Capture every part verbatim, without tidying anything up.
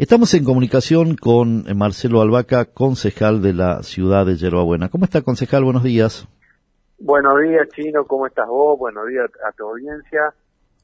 Estamos en comunicación con Marcelo Albaca, concejal de la ciudad de Yerba Buena. ¿Cómo está, concejal? Buenos días. Buenos días, Chino. ¿Cómo estás vos? Buenos días a tu audiencia.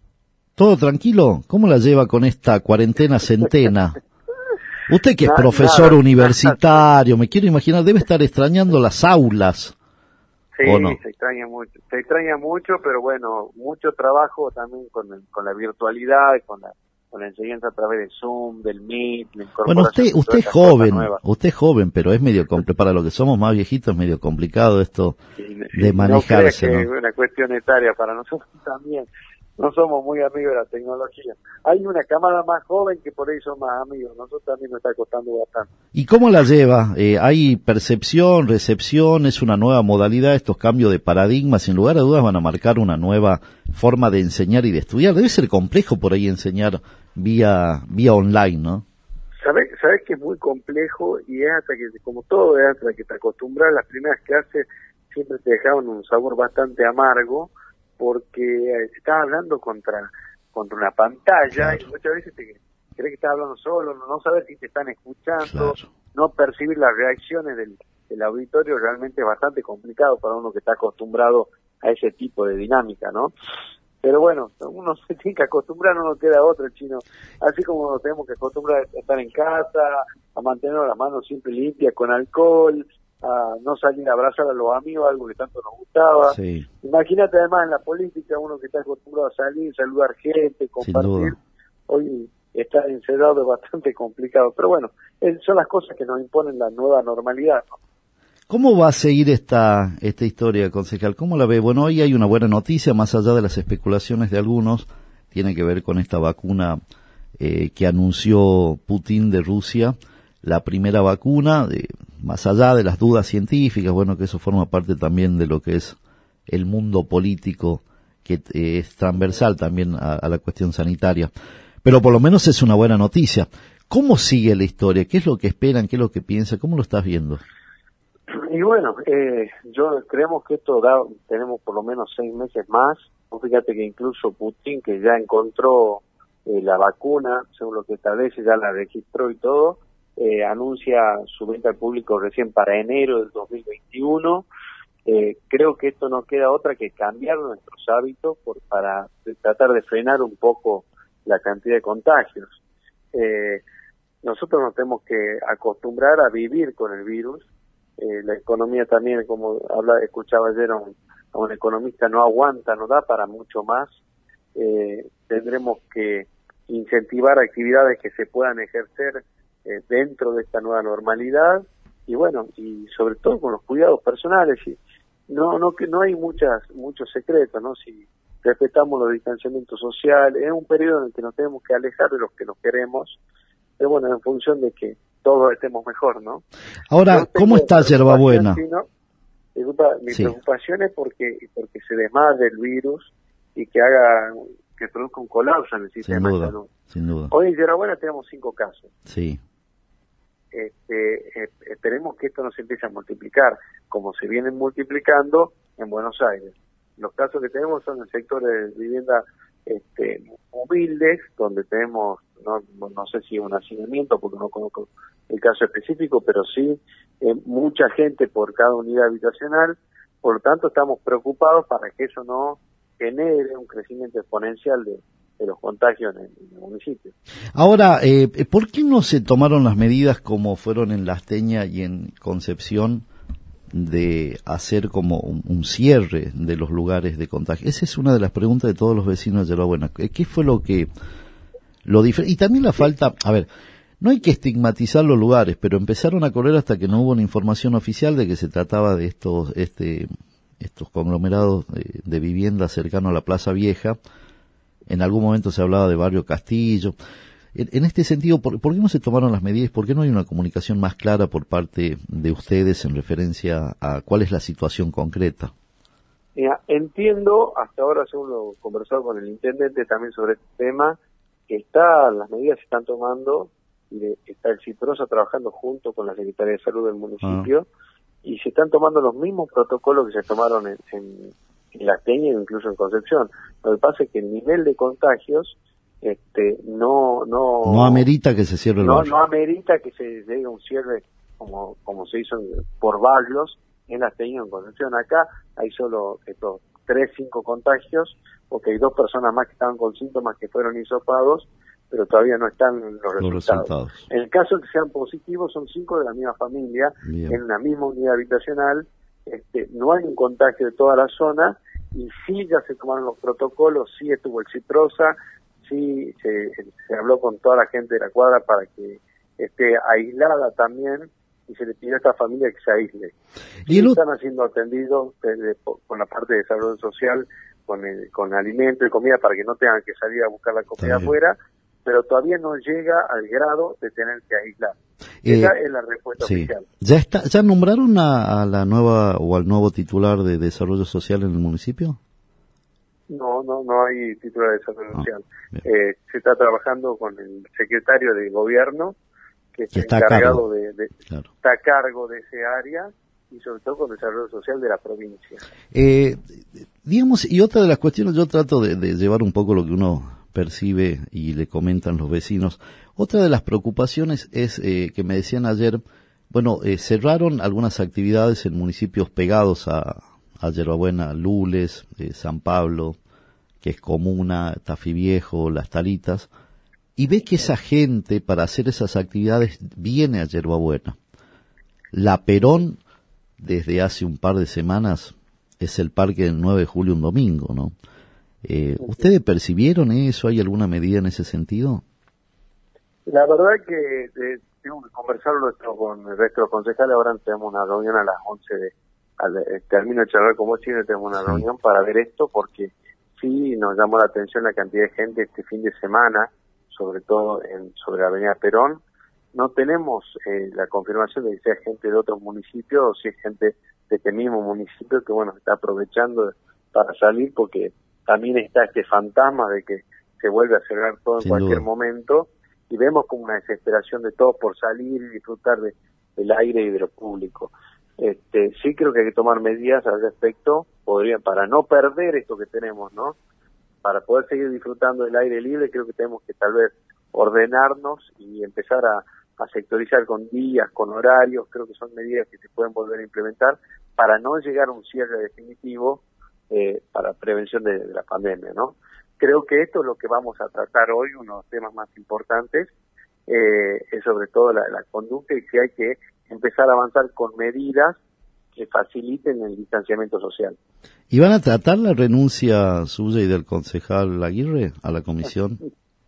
¿Todo tranquilo? ¿Cómo la lleva con esta cuarentena centena? Usted que es Na- profesor nada, universitario, nada. Me quiero imaginar, debe estar extrañando las aulas. Sí, ¿O no? se extraña mucho. Se extraña mucho, pero bueno, mucho trabajo también con, el- con la virtualidad, con la, con la enseñanza a través de Zoom, del Meet, la Bueno, usted, incorporación de todas usted es estas cosas joven, nuevas. usted es joven, pero es medio complicado, para lo que somos más viejitos es medio complicado esto Y, y de no creas manejarse, que ¿no? es una cuestión etaria para nosotros también. No somos muy amigos de la tecnología. Hay una camada más joven que por ahí son más amigos. Nosotros también nos está costando bastante. ¿Y cómo la lleva? Eh, ¿Hay percepción, recepción? ¿Es una nueva modalidad? ¿Estos cambios de paradigma, sin lugar a dudas, van a marcar una nueva forma de enseñar y de estudiar? Debe ser complejo por ahí enseñar vía vía online, ¿no? Sabes sabes que es muy complejo y es hasta que, como todo, es hasta que te acostumbras. Las primeras clases siempre te dejaban un sabor bastante amargo porque eh, estás hablando contra contra una pantalla. Claro. Y muchas veces te crees que estás hablando solo, no, no saber si te están escuchando, Claro. no percibir las reacciones del, del auditorio. Realmente es bastante complicado para uno que está acostumbrado a ese tipo de dinámica, ¿no? Pero bueno, uno se tiene que acostumbrar, no nos queda otro, Chino. Así como nos tenemos que acostumbrar a estar en casa, a mantener las manos siempre limpias con alcohol, a no salir a abrazar a los amigos, algo que tanto nos gustaba. Sí, Imagínate además en la política, uno que está acostumbrado a salir, saludar gente, sin compartir. duda. Hoy estar encerrado es bastante complicado. Pero bueno, es- son las cosas que nos imponen la nueva normalidad, ¿no? ¿Cómo va a seguir esta esta historia, concejal? ¿Cómo la ve? Bueno, hoy hay una buena noticia, más allá de las especulaciones de algunos, tiene que ver con esta vacuna eh, que anunció Putin de Rusia, la primera vacuna, de, más allá de las dudas científicas, bueno, que eso forma parte también de lo que es el mundo político, que eh, es transversal también a, a la cuestión sanitaria. Pero por lo menos es una buena noticia. ¿Cómo sigue la historia? ¿Qué es lo que esperan? ¿Qué es lo que piensan? ¿Cómo lo estás viendo? Y bueno, eh, yo creemos que esto da, tenemos por lo menos seis meses más. Fíjate que incluso Putin, que ya encontró eh, la vacuna, según lo que establece, ya la registró y todo, eh, anuncia su venta al público recién para enero del dos mil veintiuno. Eh, creo que esto no queda otra que cambiar nuestros hábitos por, para tratar de frenar un poco la cantidad de contagios. Eh, nosotros nos tenemos que acostumbrar a vivir con el virus. Eh, la economía también, como habla, escuchaba ayer a un, a un economista, no aguanta, no da para mucho más. Eh, tendremos que incentivar actividades que se puedan ejercer eh, dentro de esta nueva normalidad y bueno, y sobre todo con los cuidados personales. Y no, no que no hay muchas muchos secretos, ¿no? Si respetamos los distanciamientos sociales, es un periodo en el que nos tenemos que alejar de los que nos queremos, pero bueno, en función de que todos estemos mejor, ¿no? Ahora, Yo tengo ¿cómo está Yerba preocupación, Buena? Chino. Disculpa, mi Sí. preocupación es porque porque se desmadre el virus y que haga que produzca un colapso en el Sin sistema de duda, salud. sin duda. Hoy en Yerba Buena tenemos cinco casos. Sí, Este, eh, esperemos que esto no se empiece a multiplicar como se vienen multiplicando en Buenos Aires. Los casos que tenemos son en sectores de vivienda este, humildes, donde tenemos, no, no sé si un hacinamiento, porque no conozco el caso específico, pero sí eh, mucha gente por cada unidad habitacional. Por lo tanto, estamos preocupados para que eso no genere un crecimiento exponencial de, de los contagios en, en el municipio. ahora, eh, ¿por qué no se tomaron las medidas como fueron en La Asteña y en Concepción de hacer como un, un cierre de los lugares de contagio? Esa es una de las preguntas de todos los vecinos de Yerba Buena. ¿Qué fue lo que lo diferente? Y también la falta, a ver, no hay que estigmatizar los lugares, pero empezaron a correr hasta que no hubo una información oficial de que se trataba de estos este estos conglomerados de, de viviendas cercanos a la Plaza Vieja. En algún momento se hablaba de Barrio Castillo. En, en este sentido, ¿por, ¿por qué no se tomaron las medidas? ¿Por qué no hay una comunicación más clara por parte de ustedes en referencia a cuál es la situación concreta? Mira, entiendo, hasta ahora según lo conversado con el intendente también sobre este tema, que está, las medidas se están tomando, y de, está el CIPROSA trabajando junto con la Secretaría de Salud del municipio, ah. y se están tomando los mismos protocolos que se tomaron en, en, en La Asteña e incluso en Concepción. Lo que pasa es que el nivel de contagios este, no, no, no amerita que se cierre el no, barrio. no amerita que se llegue a un cierre como, como se hizo en, por barrios en la Asteña, en Concepción. Acá hay solo estos tres, cinco contagios, porque hay dos personas más que estaban con síntomas que fueron hisopados, pero todavía no están los, los resultados. resultados. En el caso de que sean positivos, son cinco de la misma familia, Bien. en la misma unidad habitacional, este, no hay un contagio de toda la zona, y sí ya se tomaron los protocolos, sí estuvo el Ciprosa, sí se, se habló con toda la gente de la cuadra para que esté aislada también, y se le pidió a esta familia que se aísle. Y lo... están siendo atendidos desde, con la parte de desarrollo social, con el, con alimento y comida para que no tengan que salir a buscar la comida afuera, pero todavía no llega al grado de tener que aislar. Eh, Esa es la respuesta sí. oficial. ¿Ya está, ya nombraron a, a la nueva o al nuevo titular de desarrollo social en el municipio? No, no, no hay titular de desarrollo ah, social. Eh, se está trabajando con el secretario de gobierno, que está, está encargado de, de claro. está a cargo de ese área, y sobre todo con el desarrollo social de la provincia. Eh, digamos, y otra de las cuestiones, yo trato de, de llevar un poco lo que uno percibe y le comentan los vecinos. Otra de las preocupaciones es eh, que me decían ayer, bueno, eh, cerraron algunas actividades en municipios pegados a, a Yerbabuena, Lules, eh, San Pablo, que es Comuna, Tafí Viejo, Las Talitas, y ve que esa gente para hacer esas actividades viene a Yerbabuena. La Perón, desde hace un par de semanas, es el parque del nueve de julio, un domingo, ¿no? Eh, ¿Ustedes percibieron eso? ¿Hay alguna medida en ese sentido? La verdad que eh, tengo que conversarlo esto con el resto de los concejales. Ahora tenemos una reunión a las once de, al, eh, termino de charlar con vos, Chile, tenemos una sí. reunión para ver esto, porque sí nos llamó la atención la cantidad de gente este fin de semana, sobre todo en sobre la avenida Perón. No tenemos eh, la confirmación de que sea gente de otros municipios o si es gente de este mismo municipio que, bueno, está aprovechando para salir, porque también está este fantasma de que se vuelve a cerrar todo en Sin cualquier duda. momento, y vemos como una desesperación de todos por salir y disfrutar de, del aire y de lo público. Este, sí creo que hay que tomar medidas al respecto, podría, para no perder esto que tenemos, ¿no? Para poder seguir disfrutando del aire libre, creo que tenemos que tal vez ordenarnos y empezar a, a sectorizar con días, con horarios. Creo que son medidas que se pueden volver a implementar para no llegar a un cierre definitivo eh, para prevención de, de la pandemia, ¿no? Creo que esto es lo que vamos a tratar hoy, uno de los temas más importantes, eh, es sobre todo la, la conducta, y que hay que empezar a avanzar con medidas que faciliten el distanciamiento social. ¿Y van a tratar la renuncia suya y del concejal Aguirre a la comisión?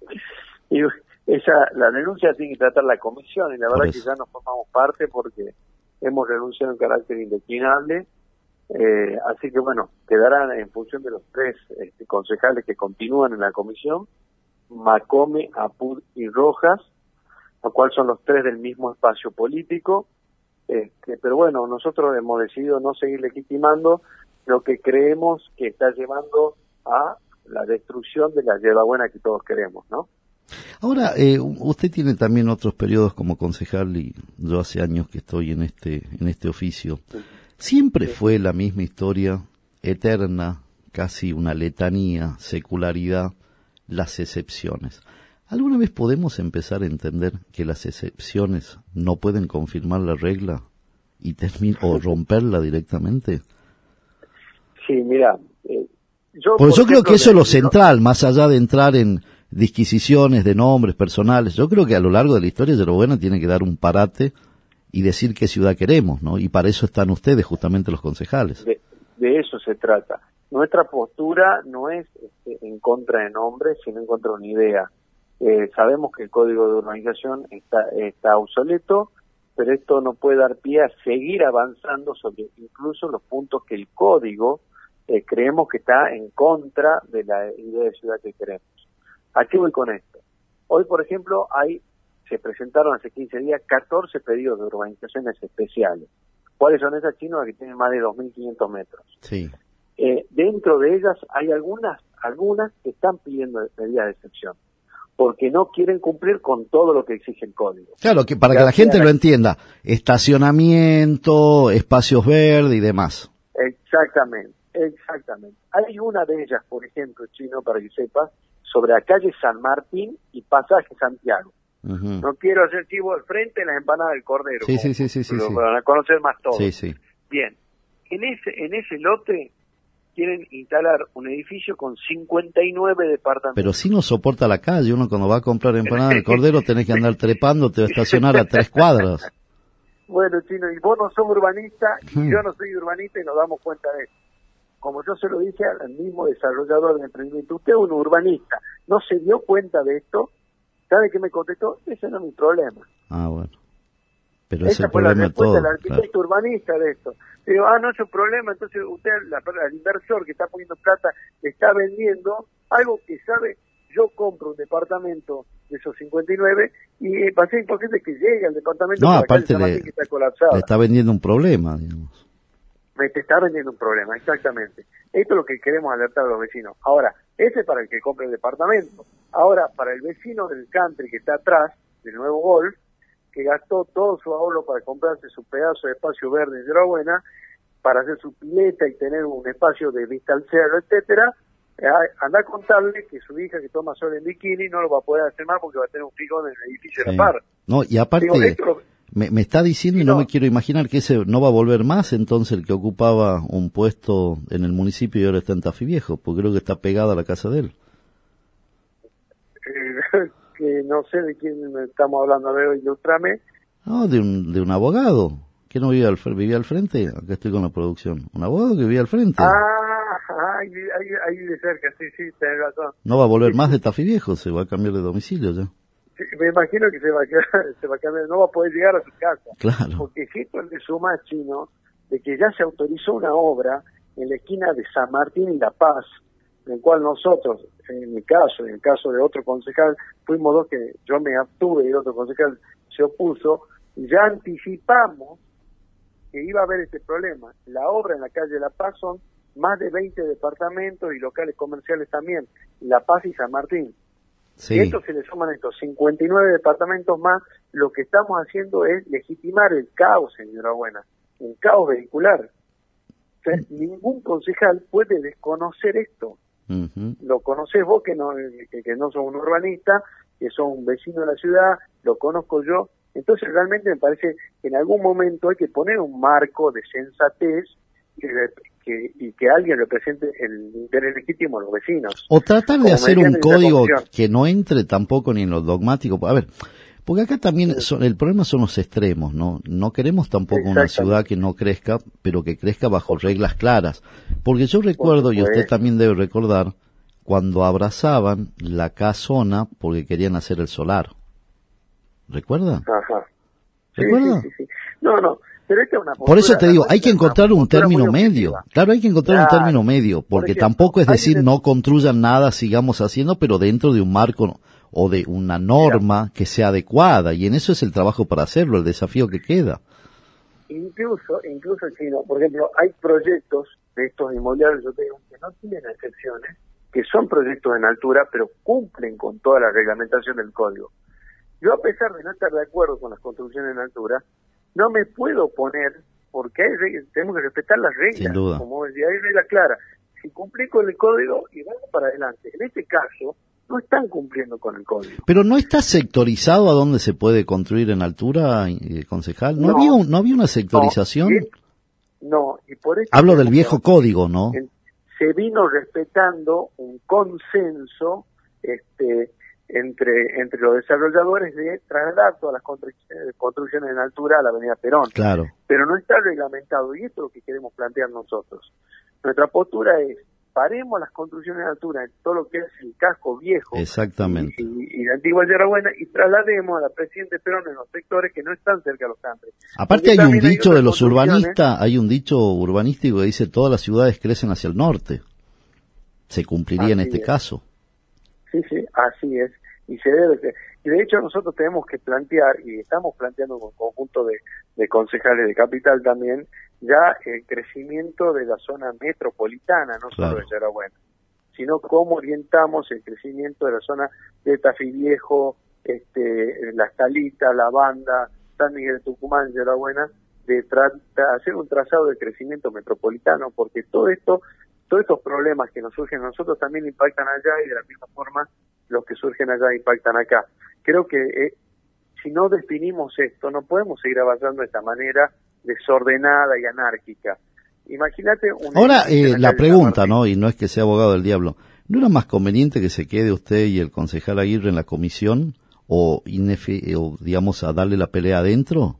y esa La renuncia tiene que tratar la comisión, y la verdad que ya no formamos parte porque hemos renunciado en carácter indeclinable. Eh, así que bueno, quedarán en función de los tres este, concejales que continúan en la comisión, Macome, Apur y Rojas, lo cual son los tres del mismo espacio político. Este, pero bueno, nosotros hemos decidido no seguir legitimando lo que creemos que está llevando a la destrucción de la Yerbabuena que todos queremos, ¿no? Ahora, eh, usted tiene también otros periodos como concejal, y yo hace años que estoy en este en este oficio. Sí. Siempre sí. fue la misma historia, eterna, casi una letanía, secularidad, las excepciones. ¿Alguna vez podemos empezar a entender que las excepciones no pueden confirmar la regla y terminar o romperla directamente? Sí, mira, eh, yo... Porque yo creo que eso es lo central, más allá de entrar en disquisiciones de nombres personales. Yo creo que a lo largo de la historia Yerbabuena tiene que dar un parate y decir qué ciudad queremos, ¿no? Y para eso están ustedes, justamente los concejales. De, de eso se trata. Nuestra postura no es este, en contra de nombres, sino en contra de una idea. Eh, sabemos que el código de urbanización está, está obsoleto, pero esto no puede dar pie a seguir avanzando sobre incluso los puntos que el código eh, creemos que está en contra de la idea de ciudad que queremos. ¿A qué voy con esto? Hoy, por ejemplo, hay se presentaron hace quince días catorce pedidos de urbanizaciones especiales. ¿Cuáles son esas, Chino? Que tienen más de dos mil quinientos metros. Sí. Eh, dentro de ellas hay algunas algunas que están pidiendo medidas de excepción, porque no quieren cumplir con todo lo que exige el código. Claro, que para que la gente lo entienda, estacionamiento, espacios verdes y demás. Exactamente, exactamente. Hay una de ellas, por ejemplo, Chino, para que sepas, sobre la calle San Martín y Pasaje Santiago. Uh-huh. No quiero hacer chivo al frente de las empanadas del Cordero. Sí, sí, sí, sí, sí, lo sí. van a conocer más todos. Sí, sí. Bien, en ese, en ese lote quieren instalar un edificio con cincuenta y nueve departamentos. Pero si no soporta la calle, uno cuando va a comprar empanadas del Cordero tenés que andar trepando, te va a estacionar a tres cuadras. Bueno, Chino, y vos no sos urbanista, y Hmm. yo no soy urbanista, y nos damos cuenta de eso. Como yo se lo dije al mismo desarrollador de emprendimiento, usted es un urbanista, ¿no se dio cuenta de esto? ¿Sabe qué me contestó? Ese no es mi problema. Ah, bueno. Pero es Esa el fue la problema de respuesta todo. del arquitecto Claro. urbanista de esto. Digo, ah, no es un problema, entonces usted, la, el inversor que está poniendo plata, está vendiendo algo que sabe, yo compro un departamento de esos cincuenta y nueve y va a ser imposible que llegue al departamento No, por la calle aparte San Martín le, que está colapsada. le está vendiendo un problema, digamos. Me te está vendiendo un problema, exactamente. Esto es lo que queremos alertar a los vecinos. Ahora, ese es para el que compre el departamento. Ahora, para el vecino del country que está atrás, del nuevo Golf, que gastó todo su ahorro para comprarse su pedazo de espacio verde en Yerbabuena, para hacer su pileta y tener un espacio de vista al cerro, etcétera, eh, anda a contarle que su hija que toma sol en bikini no lo va a poder hacer más porque va a tener un figón en el edificio Sí. de la par. No, y aparte, Digo, esto lo- me, me está diciendo y no, no. me quiero imaginar que ese no va a volver más, entonces el que ocupaba un puesto en el municipio y ahora está en Tafí Viejo, porque creo que está pegado a la casa de él. eh, que no sé de quién estamos hablando, a ver, ilustrame. No, de un, de un abogado. ¿Que no vivía al, fr- vivía al frente? Acá estoy con la producción. Un abogado que vivía al frente. Ah, ahí, ahí, ahí de cerca, sí, sí, tenés razón. No va a volver Sí, más sí. de Tafí Viejo, se va a cambiar de domicilio ya. Sí, me imagino que se va a quedar, se va a cambiar, no va a poder llegar a su casa. Claro. Porque si esto le suma, Chino, de que ya se autorizó una obra en la esquina de San Martín y La Paz, en el cual nosotros, en mi caso, en el caso de otro concejal, fuimos dos que yo me abstuve y otro concejal se opuso, y ya anticipamos que iba a haber este problema. La obra en la calle La Paz son más de veinte departamentos y locales comerciales también, La Paz y San Martín. Sí. Y esto se le suman estos cincuenta y nueve departamentos más, lo que estamos haciendo es legitimar el caos, señora Buena, el caos vehicular. O sea, ningún concejal puede desconocer esto. Ujú. Lo conocés vos, que no, que, que no sos un urbanista, que sos un vecino de la ciudad, lo conozco yo. Entonces realmente me parece que en algún momento hay que poner un marco de sensatez y, de, que, y que alguien represente el interés legítimo de los vecinos. O tratar de Como hacer medida un de código interlocución. que no entre tampoco ni en lo dogmático. A ver, porque acá también son, el problema son los extremos, ¿no? No queremos tampoco una Exactamente. ciudad que no crezca, pero que crezca bajo reglas claras. Porque yo recuerdo, y usted supuesto. también debe recordar, cuando abrazaban la casona porque querían hacer el solar. ¿Recuerda? Ajá. Sí, ¿Recuerda? sí, sí, sí. No, no, pero esta es una Por eso postura- te digo, la hay que nuestra es una encontrar un postura muy término medio. objetiva. Claro, hay que encontrar un Claro. término medio, porque ejemplo, tampoco es hay decir que- no construyan nada, sigamos haciendo, pero dentro de un marco o de una norma que sea adecuada, y en eso es el trabajo para hacerlo, el desafío que queda. Incluso, incluso, Chino, por ejemplo, hay proyectos de estos inmobiliarios, yo te digo, que no tienen excepciones, que son proyectos en altura, pero cumplen con toda la reglamentación del código. Yo, a pesar de no estar de acuerdo con las construcciones en altura, no me puedo oponer, porque hay reglas, tenemos que respetar las reglas. Sin duda. Como decía, hay reglas claras. Si cumplí con el código, y vamos para adelante. En este caso, no están cumpliendo con el código. Pero no está sectorizado a dónde se puede construir en altura, eh, concejal. ¿No, No. había un- no había una sectorización? No, y, no, y por eso... Hablo del viejo código, ¿no? en- se vino respetando un consenso este entre entre los desarrolladores de trasladar todas las construcciones, construcciones en altura a la avenida Perón, Claro. pero no está reglamentado, y esto es lo que queremos plantear nosotros. Nuestra postura es, paremos las construcciones en altura en todo lo que es el casco viejo Exactamente. y, y, y la antigua Yerbabuena, y traslademos a la Presidente Perón en los sectores que no están cerca de los campos. Aparte Porque hay un también hay dicho otras de los construcciones- urbanistas, hay un dicho urbanístico que dice todas las ciudades crecen hacia el norte. Se cumpliría en Así este es. caso. Sí, sí, así es. Y se debe de- y de hecho nosotros tenemos que plantear, y estamos planteando con un conjunto de, de concejales de capital también, ya el crecimiento de la zona metropolitana, no Claro. solo de Yerbabuena, sino cómo orientamos el crecimiento de la zona de Tafí Viejo, este, Las Talitas, La Banda, San Miguel de Tucumán, Yerbabuena, de tra- tra- hacer un trazado de crecimiento metropolitano, porque todo esto todos estos problemas que nos surgen a nosotros también impactan allá y de la misma forma los que surgen allá impactan acá. Creo que eh, si no definimos esto, no podemos seguir avanzando de esta manera desordenada y anárquica. Imagínate un... Ahora, eh, la, la pregunta, ¿no? Y no es que sea abogado del diablo, ¿no era más conveniente que se quede usted y el concejal Aguirre en la comisión o, inefe, o digamos, a darle la pelea adentro?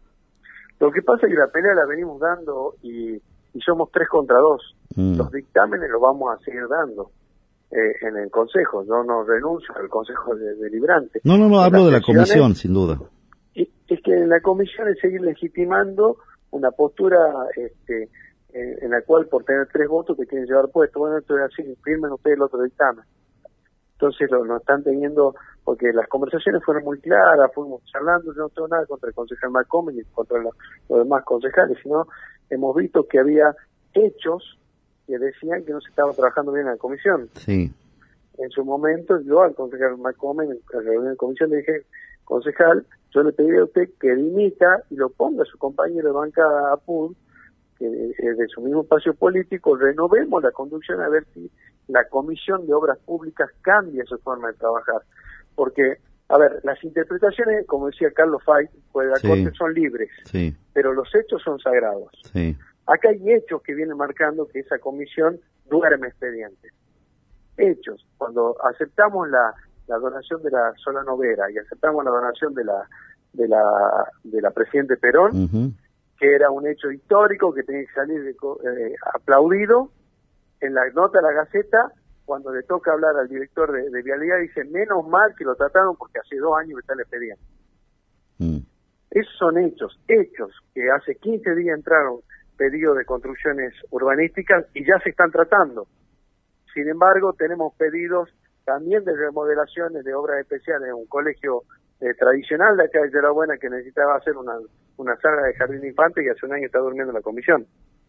Lo que pasa es que la pelea la venimos dando y, y somos tres contra dos. Mm. Los dictámenes los vamos a seguir dando eh, en el Consejo. Yo no renuncio al Consejo de, Deliberante. No, no, no, hablo de la comisión, sin duda. Y, es que en la comisión es seguir legitimando una postura este, en, en la cual por tener tres votos te quieren llevar puesto. Bueno, esto es así, firmen ustedes el otro dictamen. Entonces lo, lo están teniendo, porque las conversaciones fueron muy claras, fuimos charlando, yo no tengo nada contra el concejal Malcome ni contra los, los demás concejales, sino hemos visto que había hechos que decían que no se estaba trabajando bien en la comisión. Sí. En su momento, yo al concejal Malcome, en la reunión de comisión, le dije, concejal, yo le pedí a usted que dimita y lo ponga a su compañero de bancada Apud, que es de su mismo espacio político, renovemos la conducción a ver si la Comisión de Obras Públicas cambia su forma de trabajar. Porque, a ver, las interpretaciones, como decía Carlos Fay, pues de la sí. Corte son libres, sí. pero los hechos son sagrados. Sí. Acá hay hechos que vienen marcando que esa comisión duerme expedientes. Hechos. Cuando aceptamos la, la donación de la Sola Novera y aceptamos la donación de la de la de la Presidente Perón, uh-huh. que era un hecho histórico que tenía que salir de, eh, aplaudido, en la nota de la Gaceta, cuando le toca hablar al director de, de Vialidad, dice, menos mal que lo trataron porque hace dos años que está el expediente. Mm. Esos son hechos, hechos que hace quince días entraron pedidos de construcciones urbanísticas y ya se están tratando. Sin embargo, tenemos pedidos también de remodelaciones de obras especiales en un colegio eh, tradicional de acá de Yerabuena que necesitaba hacer una, una sala de jardín de infantes y hace un año está durmiendo en la comisión.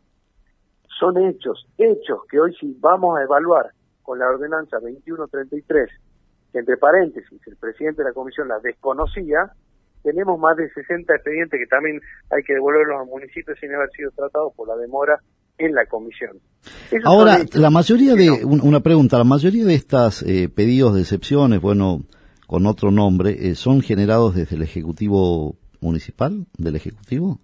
Son hechos, hechos que hoy si vamos a evaluar con la ordenanza veintiuno treinta y tres, que entre paréntesis el presidente de la comisión la desconocía, tenemos más de sesenta expedientes que también hay que devolverlos a los municipios sin haber sido tratados por la demora en la comisión. Esos Ahora, la mayoría de, no. una pregunta, la mayoría de estas eh, pedidos de excepciones, bueno, con otro nombre, eh, ¿son generados desde el Ejecutivo Municipal, del Ejecutivo?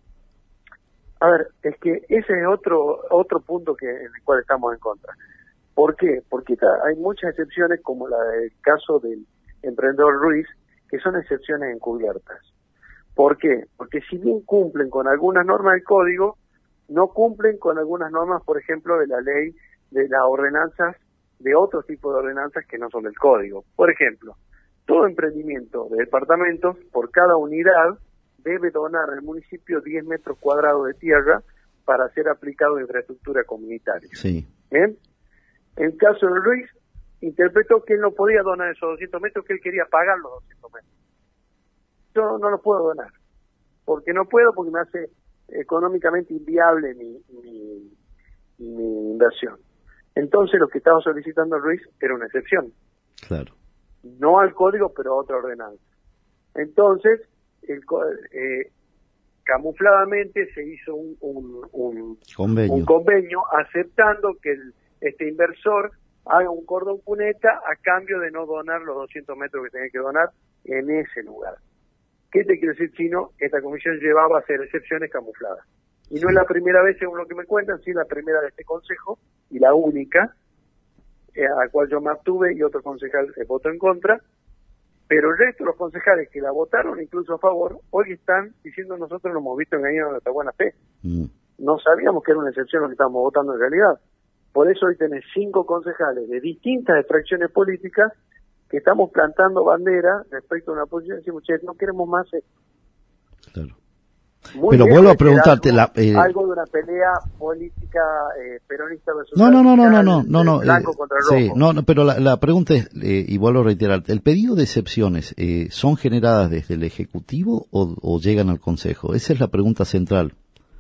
A ver, es que ese es otro otro punto que en el cual estamos en contra. ¿Por qué? Porque hay muchas excepciones, como la del caso del emprendedor Ruiz, que son excepciones encubiertas. ¿Por qué? Porque si bien cumplen con algunas normas del código, no cumplen con algunas normas, por ejemplo, de la ley, de las ordenanzas, de otros tipos de ordenanzas que no son del código. Por ejemplo, todo emprendimiento de departamentos, por cada unidad, debe donar al municipio diez metros cuadrados de tierra para ser aplicado en infraestructura comunitaria. Sí. ¿Bien? En el caso de Ruiz, interpretó que él no podía donar esos doscientos metros, que él quería pagar los doscientos metros. Yo no los puedo donar. porque no puedo, porque me hace económicamente inviable mi, mi, mi inversión. Entonces lo que estaba solicitando Ruiz era una excepción. Claro. No al código, pero a otra ordenanza. Entonces, el, eh, camufladamente se hizo un, un, un, convenio. un convenio aceptando que el, este inversor haga un cordón cuneta a cambio de no donar los doscientos metros que tenía que donar en ese lugar. ¿Qué te quiero decir, Chino? Esta comisión llevaba a hacer excepciones camufladas. Y no es la primera vez, según lo que me cuentan, sí la primera de este consejo, y la única, eh, a la cual yo me abstuve y otro concejal se votó en contra, pero el resto de los concejales que la votaron incluso a favor, hoy están diciendo nosotros nos hemos visto engañados de nuestra buena fe. Mm. No sabíamos que era una excepción lo que estábamos votando en realidad. Por eso hoy tenés cinco concejales de distintas extracciones políticas que estamos plantando bandera respecto a una posición y decimos, che, no queremos más esto. Claro. Muy Pero vuelvo a preguntarte algo, la, eh... algo de una pelea política eh, peronista versus no no no no no no no no blanco eh, contra el rojo. Sí, no, no, pero la, la pregunta es eh, y vuelvo a reiterarte, el pedido de excepciones eh, son generadas desde el ejecutivo o, o llegan al consejo. Esa es la pregunta central.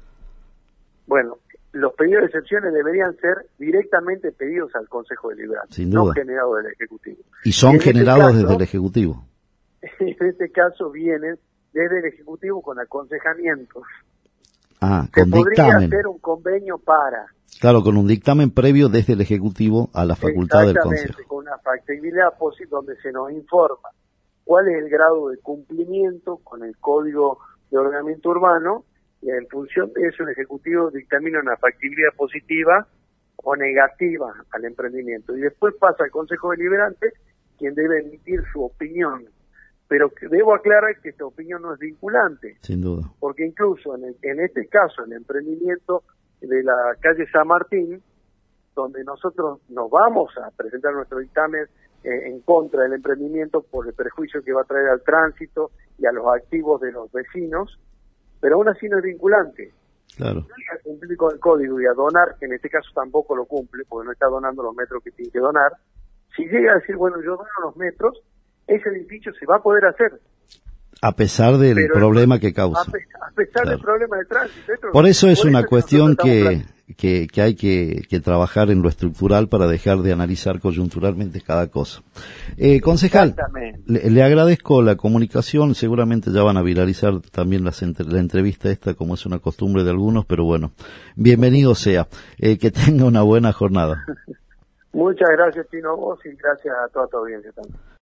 Bueno, los pedidos de excepciones deberían ser directamente pedidos al Consejo Deliberante, sin duda, no generados del ejecutivo. Y son y generados este caso, desde el ejecutivo. En este caso vienen desde el Ejecutivo con aconsejamientos. Ah, se con podría dictamen. hacer un convenio para. Claro, con un dictamen previo desde el Ejecutivo a la facultad del Consejo. Exactamente, con una factibilidad posible donde se nos informa cuál es el grado de cumplimiento con el Código de Ordenamiento Urbano, y en función de eso el Ejecutivo dictamina una factibilidad positiva o negativa al emprendimiento. Y después pasa al Consejo Deliberante, quien debe emitir su opinión. Pero que debo aclarar que esta opinión no es vinculante. Sin duda. Porque incluso en, el, en este caso, el emprendimiento de la calle San Martín, donde nosotros nos vamos a presentar nuestro dictamen eh, en contra del emprendimiento por el perjuicio que va a traer al tránsito y a los activos de los vecinos, pero aún así no es vinculante. Claro. A cumplir con el código y a donar, que en este caso tampoco lo cumple, porque no está donando los metros que tiene que donar. Si llega a decir, bueno, yo dono los metros, ese edificio se va a poder hacer. A pesar del Pero problema que causa. A, pe a pesar claro. del problema de tránsito. Esto, por eso es por una eso cuestión que, que, que, que hay que, que trabajar en lo estructural para dejar de analizar coyunturalmente cada cosa. Eh, concejal, le, le agradezco la comunicación, seguramente ya van a viralizar también las entre, la entrevista esta, como es una costumbre de algunos, pero bueno, bienvenido sea. Eh, que tenga una buena jornada. Muchas gracias, Tino, a vos, y gracias a toda tu audiencia también.